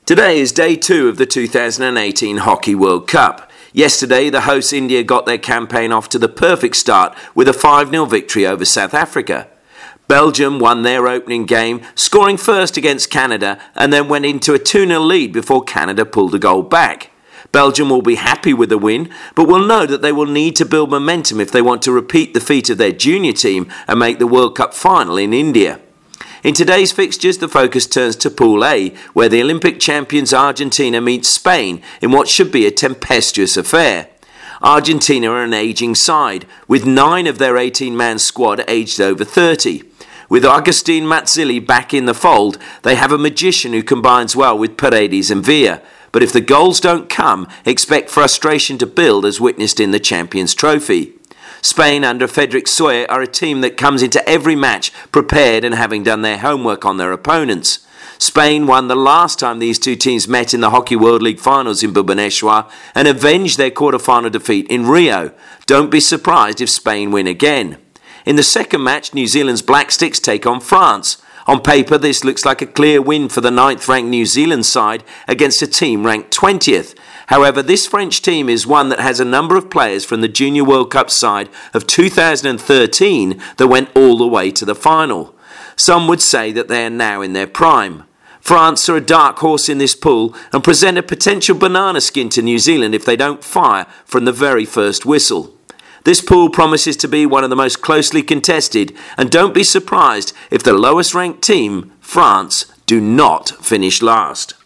Today is day 2 of the 2018 Hockey World Cup. Yesterday, the hosts India got their campaign off to the perfect start with a 5-0 victory over South Africa. Belgium won their opening game, scoring first against Canada, and then went into a 2-0 lead before Canada pulled a goal back. Belgium will be happy with the win, but will know that they will need to build momentum if they want to repeat the feat of their junior team and make the World Cup final in India. In today's fixtures, the focus turns to Pool A, where the Olympic champions Argentina meet Spain in what should be a tempestuous affair. Argentina are an ageing side, with 9 of their 18-man squad aged over 30. With Agustin Mazzilli back in the fold, they have a magician who combines well with Paredes and Villa. But if the goals don't come, expect frustration to build as witnessed in the Champions Trophy. Spain under Federic Soyer are a team that comes into every match prepared and having done their homework on their opponents. Spain won the last time these two teams met in the Hockey World League finals in Bhubaneswar and avenged their quarter-final defeat in Rio. Don't be surprised if Spain win again. In the second match, New Zealand's Black Sticks take on France. On paper, this looks like a clear win for the 9th-ranked New Zealand side against a team ranked 20th. However, this French team is one that has a number of players from the Junior World Cup side of 2013 that went all the way to the final. Some would say that they are now in their prime. France are a dark horse in this pool and present a potential banana skin to New Zealand if they don't fire from the very first whistle. This pool promises to be one of the most closely contested, and don't be surprised if the lowest ranked team, France, do not finish last.